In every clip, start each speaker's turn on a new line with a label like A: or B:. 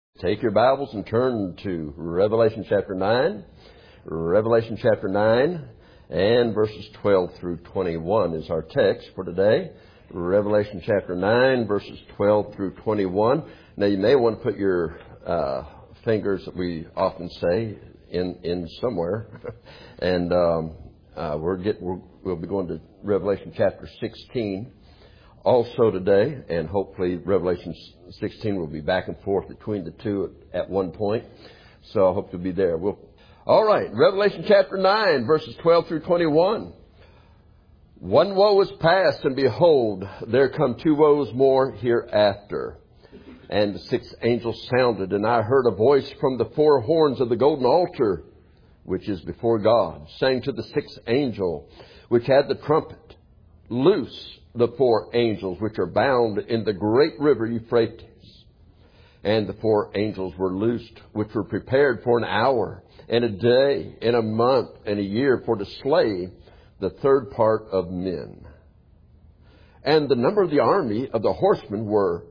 A: Take your Bibles and turn to Revelation chapter 9. Revelation chapter 9 and verses 12 through 21 is our text for today. Revelation chapter 9, verses 12 through 21. Now you may want to put your fingers, that we often say, in somewhere. And we'll be going to Revelation chapter 16 also today, and hopefully Revelation 16 will be back and forth between the two at one point. So I hope you'll be there. All right, Revelation chapter 9, verses 12 through 21. One woe is past, and behold, there come two woes more hereafter. And the sixth angel sounded, and I heard a voice from the four horns of the golden altar, which is before God, saying to the sixth angel, which had the trumpet, loose the four angels which are bound in the great river Euphrates. And the four angels were loosed, which were prepared for an hour, and a day, and a month, and a year, for to slay the third part of men. And the number of the army of the horsemen were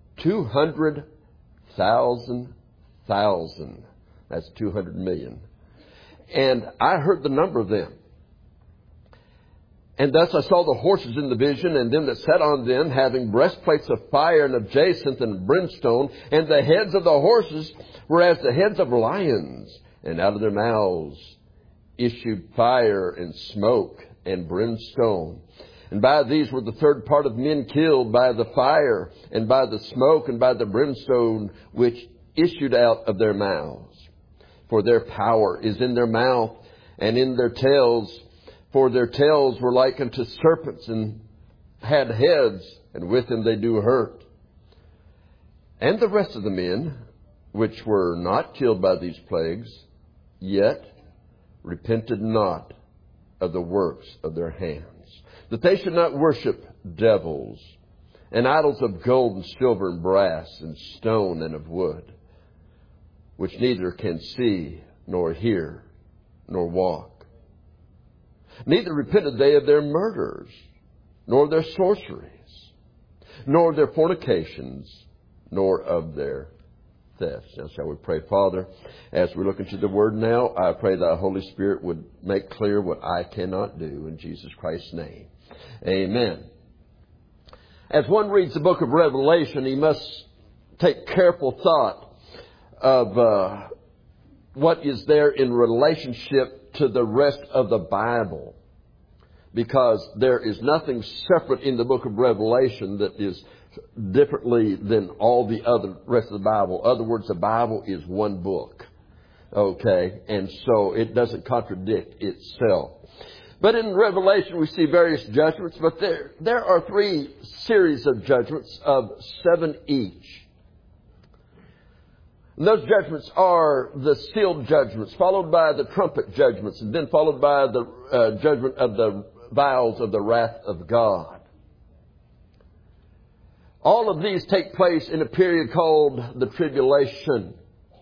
A: 200,000. That's 200 million. And I heard the number of them. And thus I saw the horses in the vision, and them that sat on them, having breastplates of fire and of jacinth and brimstone, and the heads of the horses were as the heads of lions, and out of their mouths issued fire and smoke and brimstone. And by these were the third part of men killed, by the fire, and by the smoke, and by the brimstone which issued out of their mouths. For their power is in their mouth, and in their tails. For their tails were like unto serpents, and had heads, and with them they do hurt. And the rest of the men, which were not killed by these plagues, yet repented not of the works of their hands, that they should not worship devils, and idols of gold and silver and brass and stone and of wood, which neither can see, nor hear, nor walk. Neither repented they of their murders, nor their sorceries, nor their fornications, nor of their thefts. Now shall we pray. Father, as we look into the Word now, I pray that the Holy Spirit would make clear what I cannot do, in Jesus Christ's name. Amen. As one reads the book of Revelation, he must take careful thought of what is there in relationship to the rest of the Bible, because there is nothing separate in the book of Revelation that is differently than all the other rest of the Bible. In other words, the Bible is one book. Okay, and so it doesn't contradict itself. But in Revelation we see various judgments, but there are three series of judgments of 7 each. And those judgments are the sealed judgments, followed by the trumpet judgments, and then followed by the judgment of the vials of the wrath of God. All of these take place in a period called the tribulation.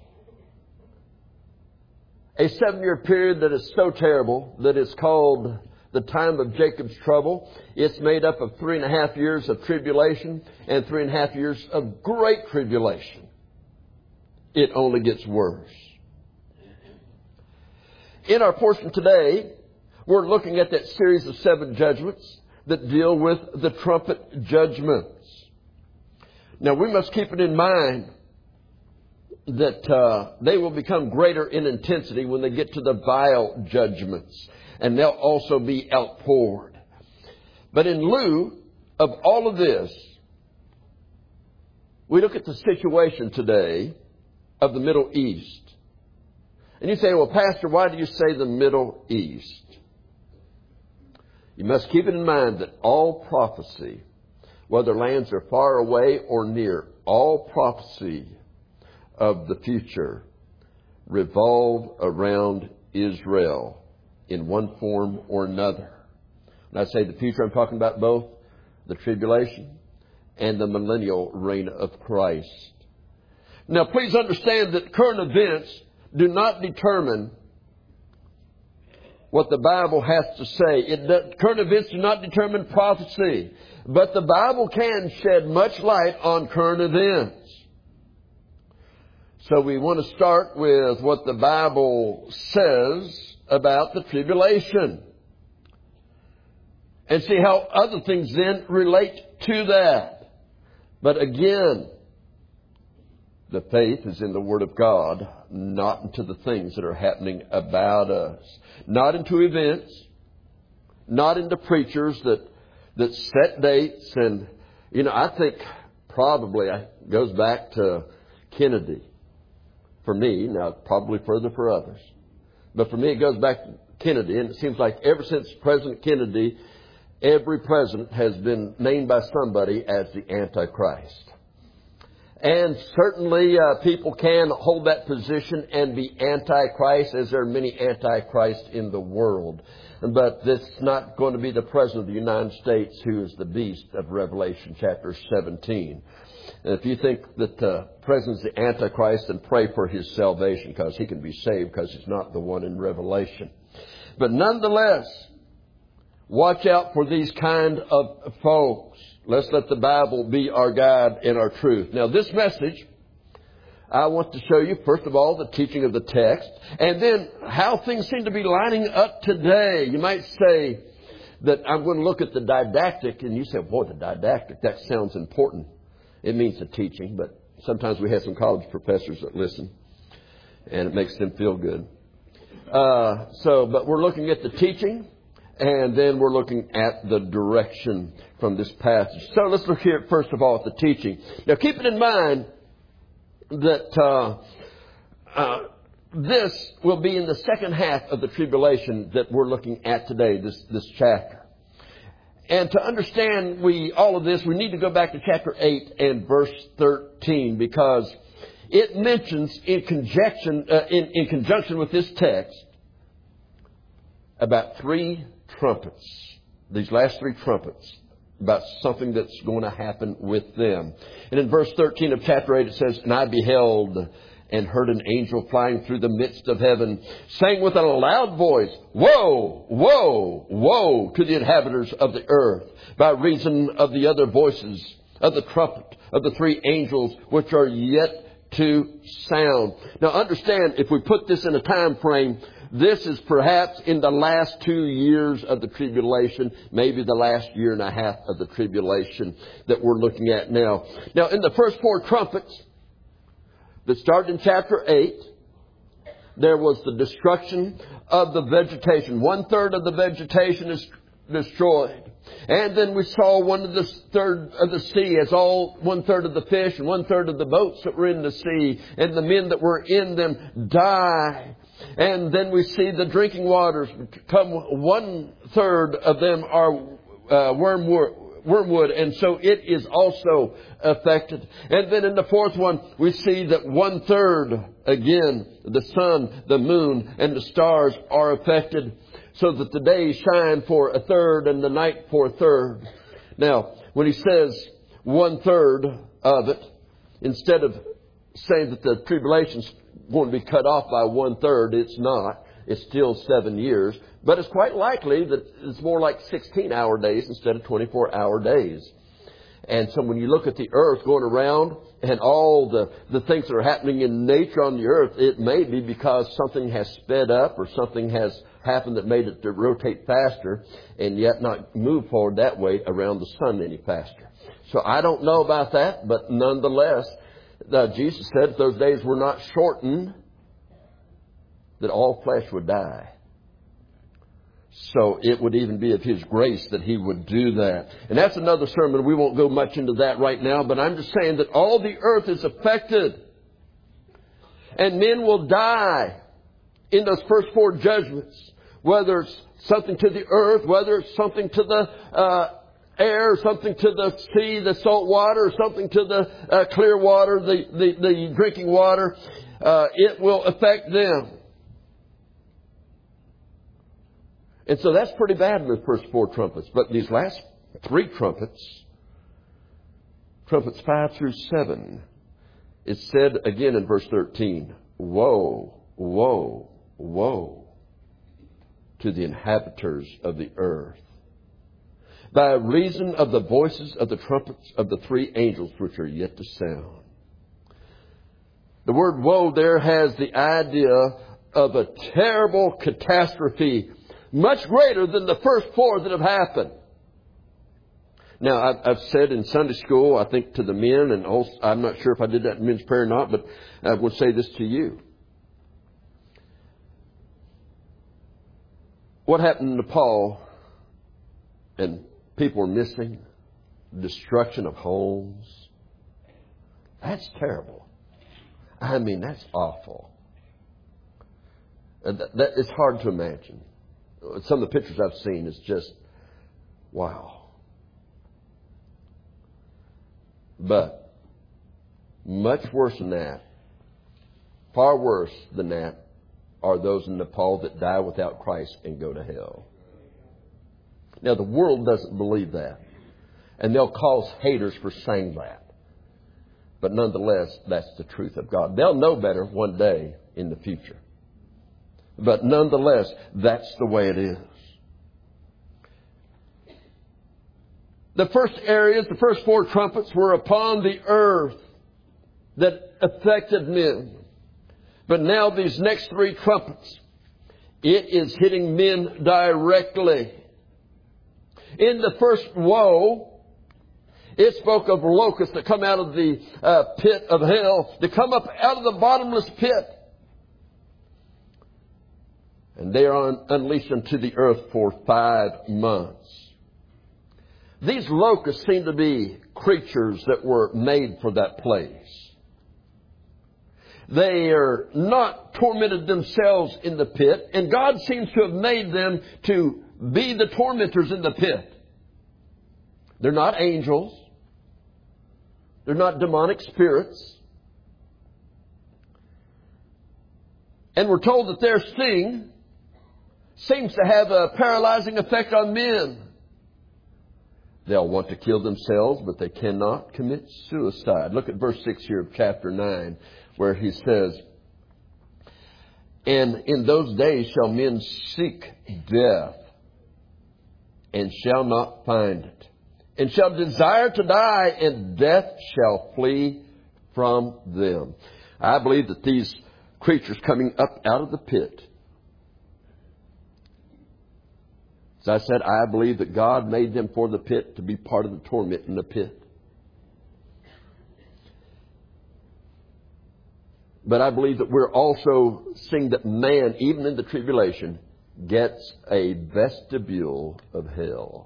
A: A 7-year period that is so terrible that is called the time of Jacob's trouble. It's made up of 3.5 years of tribulation and 3.5 years of great tribulation. It only gets worse. In our portion today, we're looking at that series of 7 judgments that deal with the trumpet judgments. Now, we must keep it in mind that they will become greater in intensity when they get to the vial judgments, and they'll also be outpoured. But in lieu of all of this, we look at the situation today of the Middle East. And you say, well, Pastor, why do you say the Middle East? You must keep it in mind that all prophecy, whether lands are far away or near, all prophecy of the future revolve around Israel in one form or another. When I say the future, I'm talking about both the tribulation and the millennial reign of Christ. Now, please understand that current events do not determine what the Bible has to say. Current events do not determine prophecy, but the Bible can shed much light on current events. So we want to start with what the Bible says about the tribulation and see how other things then relate to that. But again, the faith is in the Word of God, not into the things that are happening about us. Not into events, not into preachers that set dates. And, I think probably it goes back to Kennedy. For me, now probably further for others. But for me, it goes back to Kennedy. And it seems like ever since President Kennedy, every president has been named by somebody as the Antichrist. And certainly people can hold that position and be Antichrist, as there are many Antichrists in the world. But this is not going to be the President of the United States who is the beast of Revelation chapter 17. And if you think that the President's the Antichrist, then pray for his salvation, because he can be saved, because he's not the one in Revelation. But nonetheless, watch out for these kind of folks. Let's let the Bible be our guide and our truth. Now, this message, I want to show you, first of all, the teaching of the text, and then how things seem to be lining up today. You might say that I'm going to look at the didactic, and you say, boy, the didactic, that sounds important. It means the teaching, but sometimes we have some college professors that listen, and it makes them feel good. But we're looking at the teaching, and then we're looking at the direction from this passage. So let's look here, first of all, at the teaching. Now, keep it in mind that this will be in the second half of the tribulation that we're looking at today, this chapter. And to understand all of this, we need to go back to chapter 8 and verse 13, because it mentions in conjunction with this text about three trumpets, these last three trumpets, about something that's going to happen with them. And in verse 13 of chapter 8 it says, "And I beheld and heard an angel flying through the midst of heaven, saying with a loud voice, Woe, woe, woe to the inhabitants of the earth, by reason of the other voices of the trumpet of the three angels which are yet to sound." Now understand, if we put this in a time frame, this is perhaps in the last 2 years of the tribulation, maybe the last year and a half of the tribulation that we're looking at now. Now, in the first four trumpets that started in chapter 8, there was the destruction of the vegetation. 1/3 of the vegetation is destroyed. And then we saw 1/3 of the sea as 1/3 of the fish and 1/3 of the boats that were in the sea, and the men that were in them die. And then we see the drinking waters come, 1/3 of them are wormwood, and so it is also affected. And then in the fourth one, we see that 1/3, again, the sun, the moon, and the stars are affected, so that the day shine for 1/3 and the night for 1/3. Now, when he says 1/3 of it, instead of saying that the tribulation's going to be cut off by 1/3, it's not. It's still 7 years. But it's quite likely that it's more like 16-hour days instead of 24-hour days. And so when you look at the earth going around and all the things that are happening in nature on the earth, it may be because something has sped up or something has happened that made it to rotate faster and yet not move forward that way around the sun any faster. So I don't know about that, but nonetheless, Jesus said if those days were not shortened, that all flesh would die. So it would even be of His grace that He would do that. And that's another sermon. We won't go much into that right now, but I'm just saying that all the earth is affected. And men will die in those first four judgments. Whether it's something to the earth, whether it's something to the air, something to the sea, the salt water, or something to the clear water, the drinking water, it will affect them. And so that's pretty bad in the first four trumpets. But these last three trumpets, trumpets 5 through 7, it said again in verse 13, Woe, woe, woe to the inhabitants of the earth, by reason of the voices of the trumpets of the three angels which are yet to sound. The word woe there has the idea of a terrible catastrophe, much greater than the first 4 that have happened. Now, I've said in Sunday school, I think to the men, and also, I'm not sure if I did that in men's prayer or not, but I will say this to you. What happened to Nepal, and people were missing, destruction of homes. That's terrible. I mean, that's awful. That it's hard to imagine. Some of the pictures I've seen is just, wow. But much worse than that, far worse than that, are those in Nepal that die without Christ and go to hell. Now, the world doesn't believe that. And they'll cause haters for saying that. But nonetheless, that's the truth of God. They'll know better one day in the future. But nonetheless, that's the way it is. The first areas, the first 4 trumpets were upon the earth that affected men. But now these next 3 trumpets, it is hitting men directly. In the first woe, it spoke of locusts that come out of the pit of hell, that come up out of the bottomless pit. And they are unleashed unto the earth for 5 months. These locusts seem to be creatures that were made for that place. They are not tormented themselves in the pit, and God seems to have made them to be the tormentors in the pit. They're not angels. They're not demonic spirits. And we're told that their sting seems to have a paralyzing effect on men. They'll want to kill themselves, but they cannot commit suicide. Look at verse 6 here of chapter 9, where he says, "And in those days shall men seek death, and shall not find it, and shall desire to die, and death shall flee from them." I believe that these creatures coming up out of the pit, as I said, I believe that God made them for the pit, to be part of the torment in the pit. But I believe that we're also seeing that man, even in the tribulation, gets a vestibule of hell.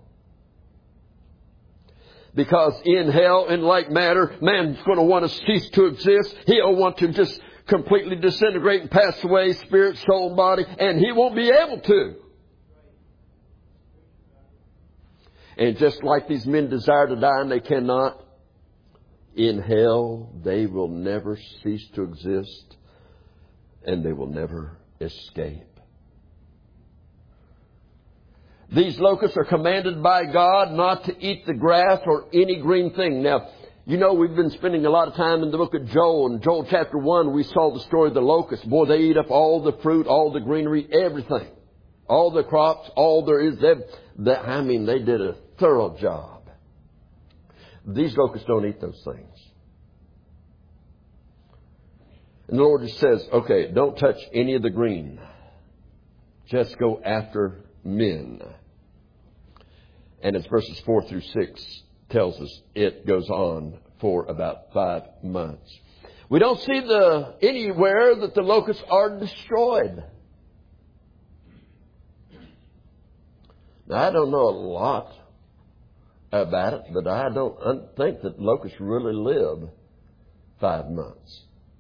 A: Because in hell, in like manner, man's going to want to cease to exist. He'll want to just completely disintegrate and pass away, spirit, soul, and body, and he won't be able to. And just like these men desire to die and they cannot, in hell they will never cease to exist, and they will never escape. These locusts are commanded by God not to eat the grass or any green thing. Now, you know, we've been spending a lot of time in the book of Joel. In Joel chapter 1, we saw the story of the locusts. Boy, they eat up all the fruit, all the greenery, everything. All the crops, all there is. They did a thorough job. These locusts don't eat those things. And the Lord just says, okay, don't touch any of the green. Just go after men. And as verses 4 through 6 tells us, it goes on for about 5 months. We don't see anywhere that the locusts are destroyed. Now, I don't know a lot about it, but I don't think that locusts really live 5 months.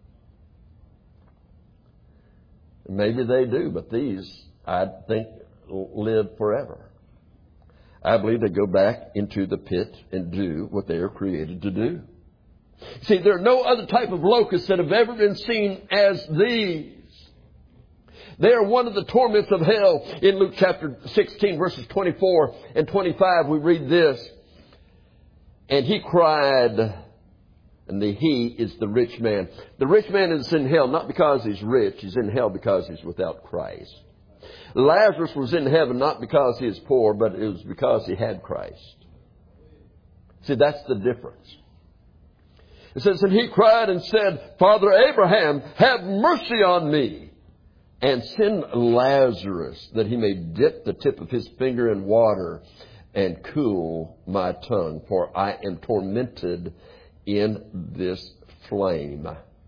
A: Maybe they do, but these, I think, live forever. I believe they go back into the pit and do what they are created to do. See, there are no other type of locusts that have ever been seen as these. They are one of the torments of hell. In Luke chapter 16, verses 24 and 25, we read this. And he cried, and the he is the rich man. The rich man is in hell not because he's rich. He's in hell because he's without Christ. Lazarus was in heaven not because he is poor, but it was because he had Christ. See, that's the difference. It says, and he cried and said, Father Abraham, have mercy on me, and send Lazarus, that he may dip the tip of his finger in water and cool my tongue, for I am tormented in this flame.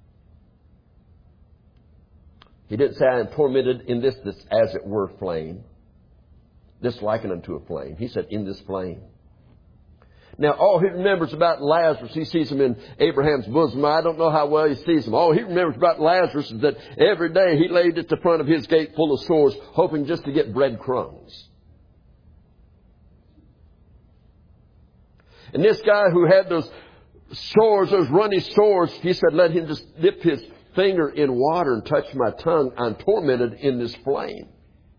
A: He didn't say I am tormented in this as it were flame. This likened unto a flame. He said in this flame. Now, all he remembers about Lazarus, he sees him in Abraham's bosom. I don't know how well he sees him. All he remembers about Lazarus is that every day he laid at the front of his gate full of sores, hoping just to get breadcrumbs. And this guy who had those sores, those runny sores, he said, let him just dip his finger in water and touch my tongue. I'm tormented in this flame.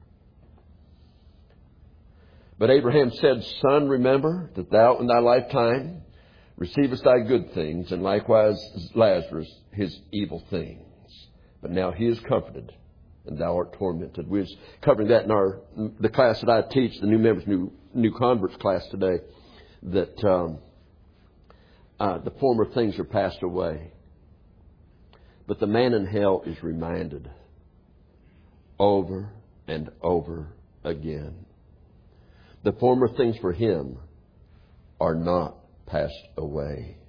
A: But Abraham said, Son, remember that thou in thy lifetime receivest thy good things, and likewise Lazarus his evil things. But now he is comforted, and thou art tormented. We was covering that in the class that I teach, the new members, new converts class today, that the former things are passed away. But the man in hell is reminded over and over again. The former things for him are not passed away.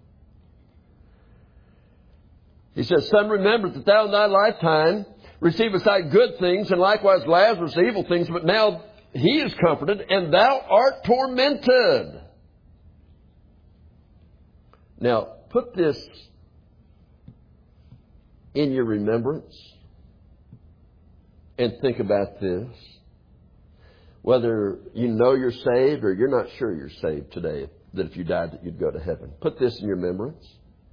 A: He says, Son, remember that thou in thy lifetime receivest thy good things, and likewise Lazarus evil things, but now he is comforted, and thou art tormented. Now, put this in your remembrance and think about this. Whether you know you're saved or you're not sure you're saved today, that if you died that you'd go to heaven. Put this in your remembrance.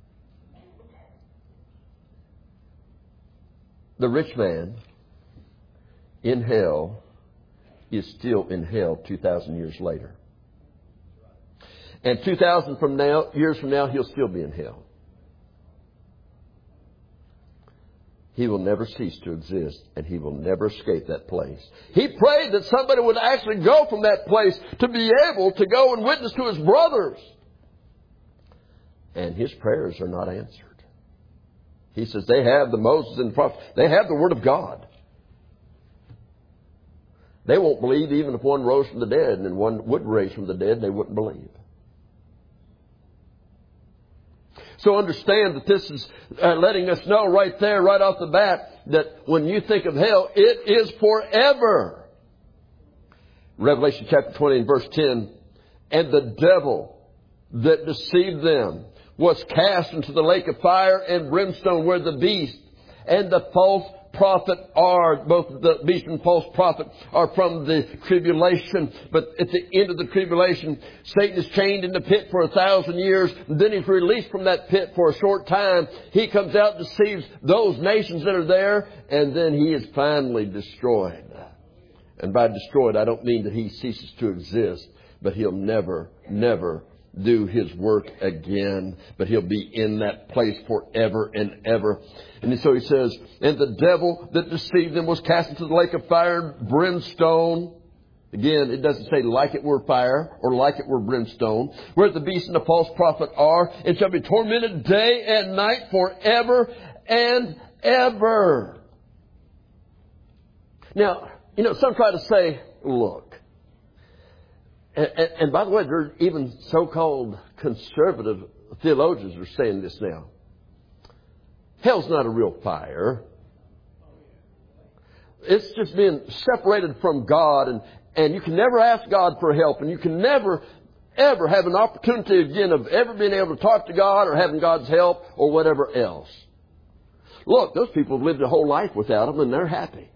A: The rich man in hell is still in hell 2,000 years later. And 2,000 years from now, he'll still be in hell. He will never cease to exist, and he will never escape that place. He prayed that somebody would actually go from that place to be able to go and witness to his brothers. And his prayers are not answered. He says they have the Moses and the prophets. They have the Word of God. They won't believe even if one rose from the dead, and one would raise from the dead, they wouldn't believe. So understand that this is letting us know right there, right off the bat, that when you think of hell, it is forever. Revelation chapter 20 and verse 10, and the devil that deceived them was cast into the lake of fire and brimstone, where the beast and the false prophet are. Both the beast and false prophet are from the tribulation. But at the end of the tribulation, Satan is chained in the pit for 1,000 years. And then he's released from that pit for a short time. He comes out and deceives those nations that are there. And then he is finally destroyed. And by destroyed, I don't mean that he ceases to exist. But he'll never, never do his work again, but he'll be in that place forever and ever. And so he says, and the devil that deceived them was cast into the lake of fire and brimstone. Again, it doesn't say like it were fire or like it were brimstone, where the beast and the false prophet are, and shall be tormented day and night forever and ever. Now, some try to say, look, and by the way, there are even so-called conservative theologians are saying this now. Hell's not a real fire. It's just being separated from God, and you can never ask God for help, and you can never, ever have an opportunity again of ever being able to talk to God or having God's help or whatever else. Look, those people have lived a whole life without Him, and they're happy.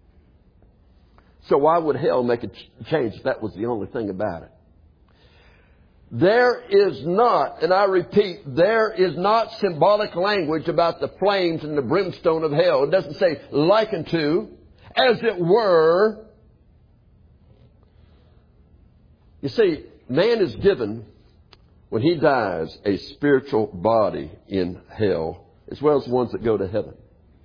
A: So why would hell make a change if that was the only thing about it? There is not, and I repeat, there is not symbolic language about the flames and the brimstone of hell. It doesn't say likened to, as it were. You see, man is given, when he dies, a spiritual body in hell, as well as the ones that go to heaven.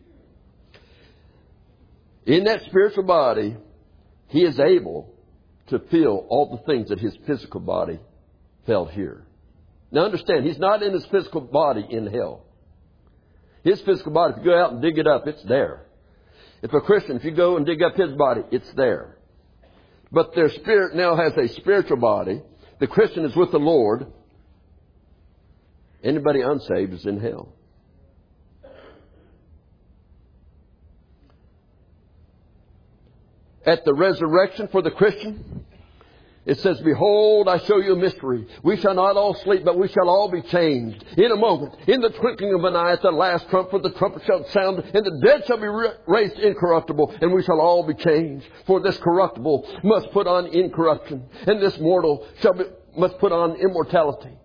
A: In that spiritual body, he is able to feel all the things that his physical body felt here. Now understand, he's not in his physical body in hell. His physical body, if you go out and dig it up, it's there. If a Christian, if you go and dig up his body, it's there. But their spirit now has a spiritual body. The Christian is with the Lord. Anybody unsaved is in hell. At the resurrection for the Christian, it says, behold, I show you a mystery. We shall not all sleep, but we shall all be changed. In a moment, in the twinkling of an eye, at the last trump, for the trumpet shall sound, and the dead shall be raised incorruptible, and we shall all be changed. For this corruptible must put on incorruption, and this mortal must put on immortality.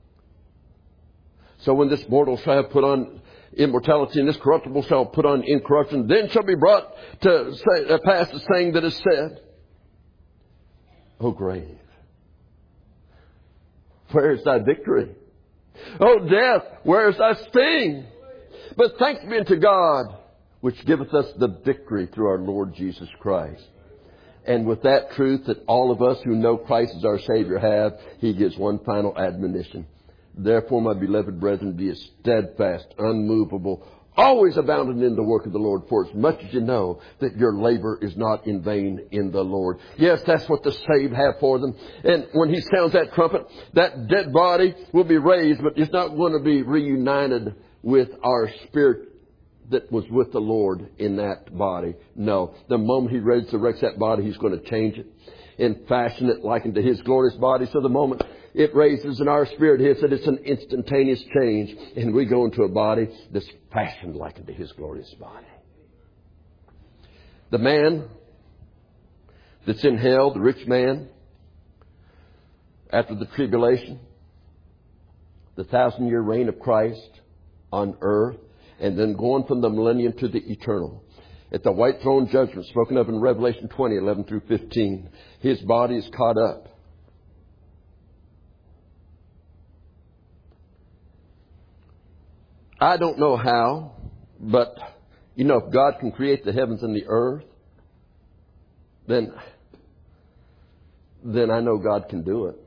A: So when this mortal shall have put on immortality, and this corruptible shall put on incorruption, then shall be brought to pass the saying that is said, O grave, where is thy victory? O death, where is thy sting? But thanks be unto God, which giveth us the victory through our Lord Jesus Christ. And with that truth that all of us who know Christ as our Savior have, He gives one final admonition. Therefore, my beloved brethren, be as steadfast, unmovable, always abounding in the work of the Lord, for as much as you know that your labor is not in vain in the Lord. Yes, that's what the saved have for them. And when He sounds that trumpet, that dead body will be raised, but it's not going to be reunited with our spirit that was with the Lord in that body. No. The moment He resurrects that body, He's going to change it and fashion it like unto His glorious body. So the moment it raises in our spirit, He said it's an instantaneous change. And we go into a body that's fashioned like unto His glorious body. The man that's in hell, the rich man, after the tribulation, the 1,000-year reign of Christ on earth, and then going from the millennium to the eternal. At the white throne judgment spoken of in Revelation 20, 11 through 15, his body is caught up. I don't know how, but, if God can create the heavens and the earth, then I know God can do it.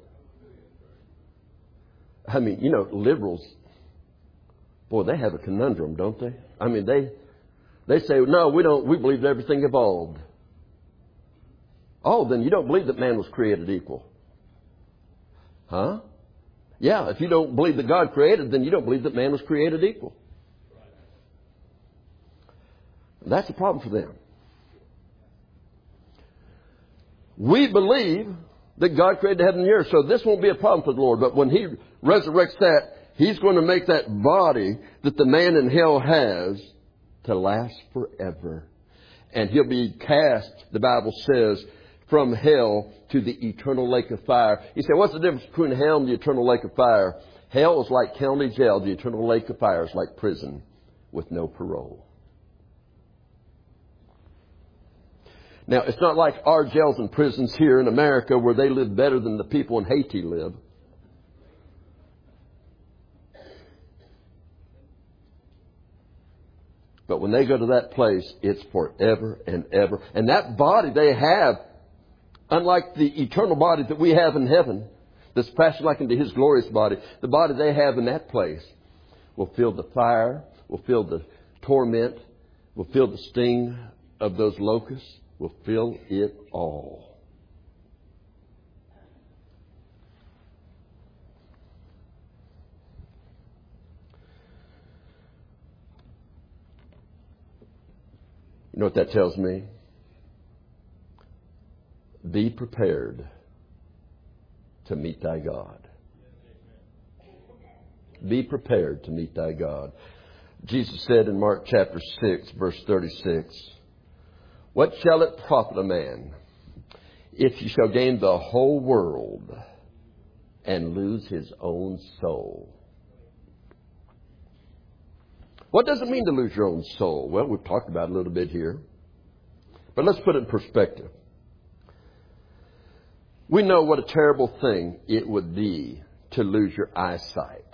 A: I mean, liberals, boy, they have a conundrum, don't they? I mean, they say, no, we don't. We believe that everything evolved. Oh, then you don't believe that man was created equal. Huh? Yeah, if you don't believe that God created, then you don't believe that man was created equal. That's a problem for them. We believe that God created the heaven and the earth, so this won't be a problem for the Lord. But when He resurrects that, He's going to make that body that the man in hell has to last forever. And he'll be cast, the Bible says, from hell to the eternal lake of fire. You say, what's the difference between hell and the eternal lake of fire? Hell is like county jail. The eternal lake of fire is like prison with no parole. Now, it's not like our jails and prisons here in America where they live better than the people in Haiti live. But when they go to that place, it's forever and ever. And that body they have, unlike the eternal body that we have in heaven, that's fashioned like into His glorious body, the body they have in that place will feel the fire, will feel the torment, will feel the sting of those locusts, will feel it all. You know what that tells me? Be prepared to meet thy God. Be prepared to meet thy God. Jesus said in Mark chapter 6, verse 36, what shall it profit a man if he shall gain the whole world and lose his own soul? What does it mean to lose your own soul? Well, we've talked about it a little bit here. But let's put it in perspective. We know what a terrible thing it would be to lose your eyesight.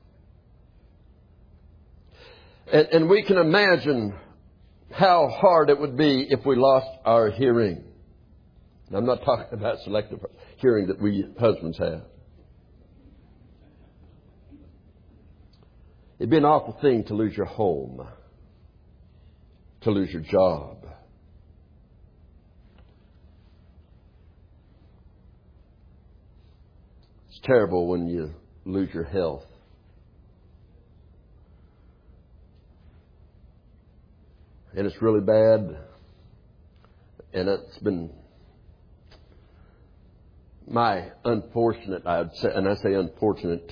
A: And we can imagine how hard it would be if we lost our hearing. And I'm not talking about selective hearing that we husbands have. It'd be an awful thing to lose your home, to lose your job. It's terrible when you lose your health. And it's really bad. And it's been my unfortunate, I'd say, and I say unfortunate,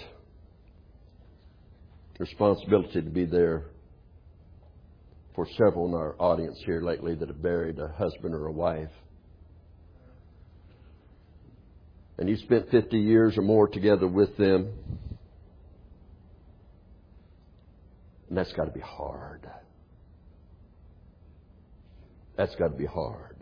A: responsibility to be there for several in our audience here lately that have buried a husband or a wife. And you spent 50 years or more together with them. And that's got to be hard. That's got to be hard.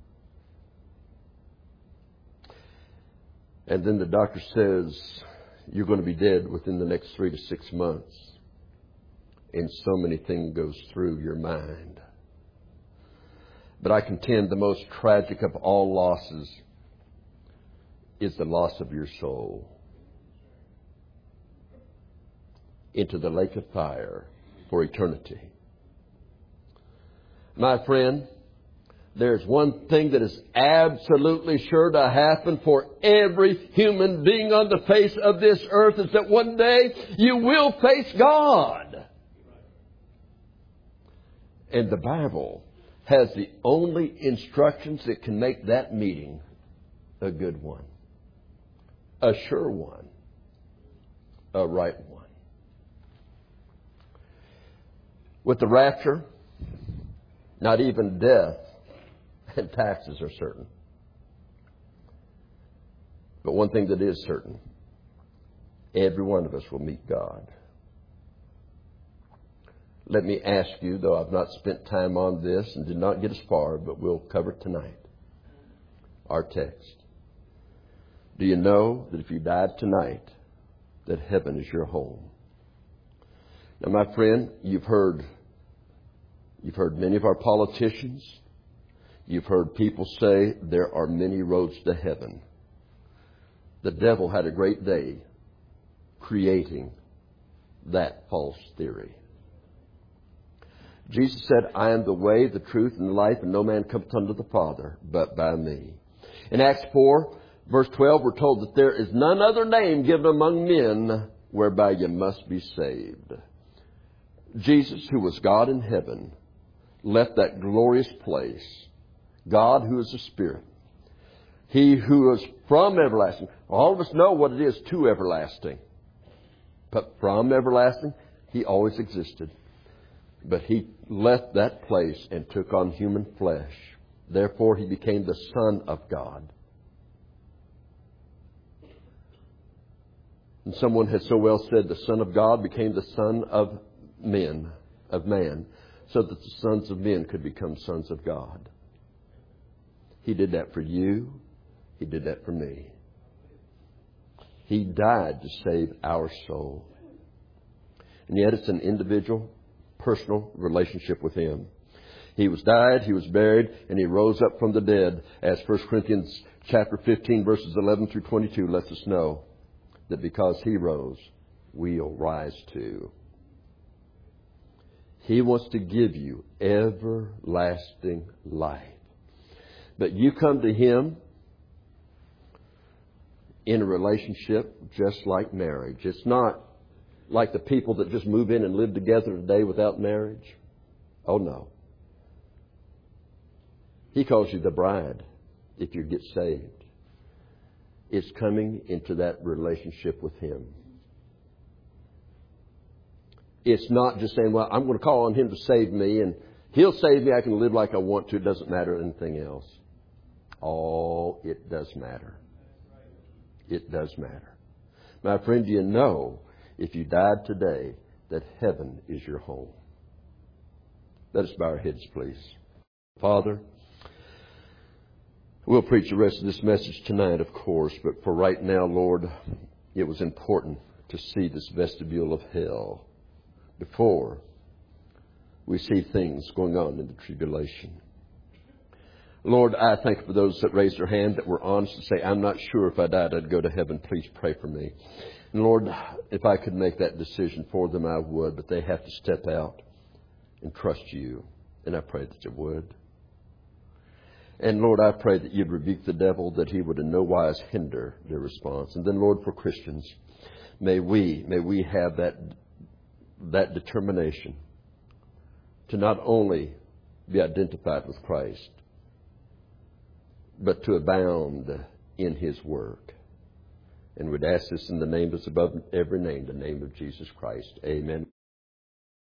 A: And then the doctor says you're going to be dead within the next 3 to 6 months. And so many things goes through your mind. But I contend the most tragic of all losses is the loss of your soul into the lake of fire for eternity. My friend, there's one thing that is absolutely sure to happen for every human being on the face of this earth, is that one day you will face God. And the Bible has the only instructions that can make that meeting a good one, a sure one, a right one. With the rapture, not even death and taxes are certain. But one thing that is certain, every one of us will meet God. Let me ask you, though I've not spent time on this and did not get as far, but we'll cover it tonight. Our text. Do you know that if you died tonight, that heaven is your home? Now, my friend, you've heard many of our politicians. You've heard people say there are many roads to heaven. The devil had a great day creating that false theory. Jesus said, I am the way, the truth, and the life, and no man cometh unto the Father but by me. In Acts 4, verse 12, we're told that there is none other name given among men whereby you must be saved. Jesus, who was God in heaven, left that glorious place. God who is a Spirit. He who is from everlasting. All of us know what it is to everlasting. But from everlasting, He always existed. But He left that place and took on human flesh. Therefore, He became the Son of God. And someone has so well said, the Son of God became the Son of man, so that the sons of men could become sons of God. He did that for you. He did that for me. He died to save our soul. And yet it's an individual, personal relationship with Him. He was died, He was buried, and He rose up from the dead, as 1 Corinthians chapter 15, verses 11 through 22 lets us know that because He rose, we'll rise too. He wants to give you everlasting life. But you come to Him in a relationship just like marriage. It's not like the people that just move in and live together today without marriage. Oh, no. He calls you the bride if you get saved. It's coming into that relationship with Him. It's not just saying, well, I'm going to call on Him to save me, and He'll save me. I can live like I want to. It doesn't matter anything else. Oh, it does matter. It does matter. My friend, do you know if you died today that heaven is your home? Let us bow our heads, please. Father, we'll preach the rest of this message tonight, of course, but for right now, Lord, it was important to see this vestibule of hell before we see things going on in the tribulation. Lord, I thank you for those that raised their hand that were honest to say, I'm not sure if I died I'd go to heaven. Please pray for me. And Lord, if I could make that decision for them, I would, but they have to step out and trust you. And I pray that you would. And Lord, I pray that you'd rebuke the devil, that he would in no wise hinder their response. And then, Lord, for Christians, may we have that determination to not only be identified with Christ, but to abound in His work. And we'd ask this in the name that's above every name, the name of Jesus Christ. Amen.